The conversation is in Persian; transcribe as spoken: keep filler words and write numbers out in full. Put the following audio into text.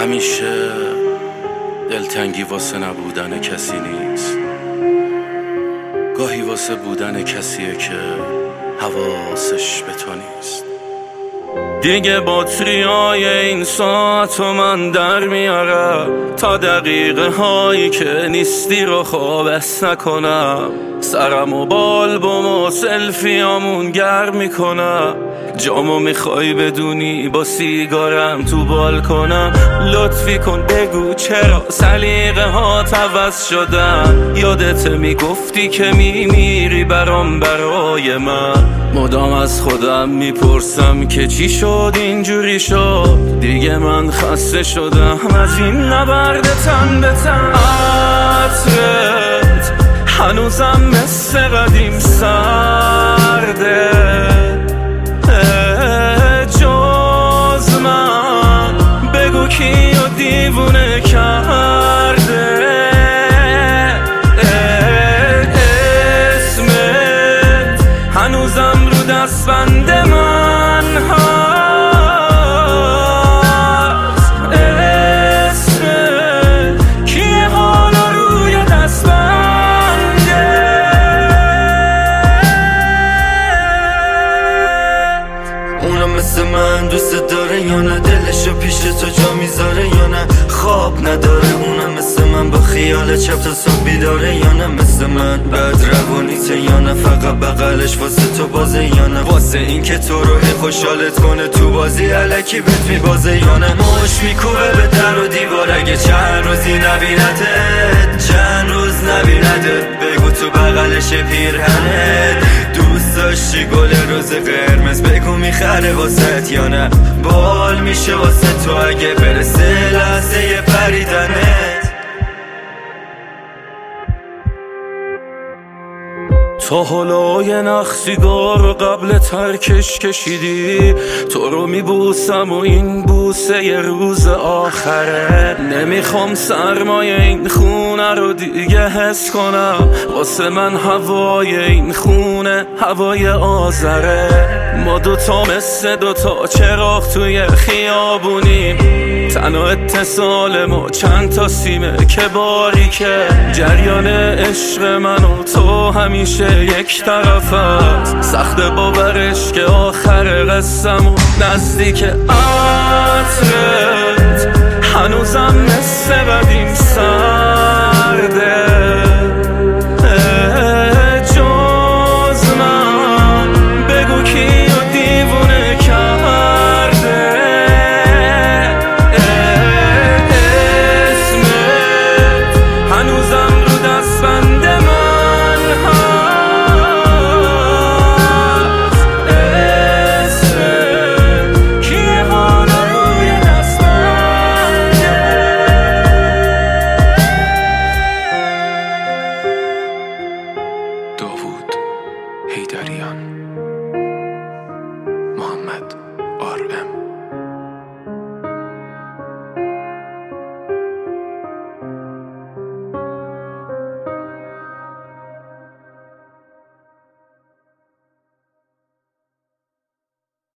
همیشه دلتنگی واسه نبودن کسی نیست، گاهی واسه بودن کسیه که حواسش به تو نیست. دیگه باتریای این ساعتو من در میارم تا دقیقه هایی که نیستی رو خوابس نکنم. سرم و بالبوم و سلفیامون گرم میکنم. جامو میخوای بدونی با سیگارم تو بالکنم. لطفی کن بگو چرا سلیقه ها عوض شدن. یادت میگفتی که میمیری برام برای من. مدام از خودم میپرسم که چی شد اینجوری شد. دیگه من خسته شدم از این نبرد تن به تن. عطرت هنوزم مثل قدیم سرده، جز من بگو کیو دیوونه کرده. اسمت هنوزم رو دستبند من هست. اسمت کیه حالا روی دستبنده. اونا مثل من دوست داره یا نه؟ دلشو پیش تو جا میذاره یا نه؟ خواب نداره اونا مثل من با خیال چپ تا صبح بیداره یا نه؟ مثل من بد روانیته یا نه؟ فقط بغلش واسه تو بازه یا نه؟ واسه این که تو رو خوشحالت کنه تو بازی علکی بهت میبازه یا نه؟ مش میکوبه به در و دیوار اگه چند روزی نبیندت، چند روز نبیندت. بگو تو بغلش پیرهنت دوست داشتی گل روز قرمز. بگو میخره واسه یا نه؟ بال میشه واسه تو اگه برسه لحظه پریدنت. تا حالا یه نخ سیگار قبل ترکش کشیدی؟ تو رو میبوسم و این بوسه یه روز آخره. نمیخوام سرمایه این خونه رو دیگه حس کنم. واسه من هوای این خونه هوای آذره. ما دوتا مثل دوتا چراغ توی خیابونیم. تنها اتصال ما چند تا سیمه که باریکه. جریان عشق من و تو همیشه یک طرف است. سخت باورش که آخر قصم و نزدیک. عطرت هنوزم مثل قدیم سرده،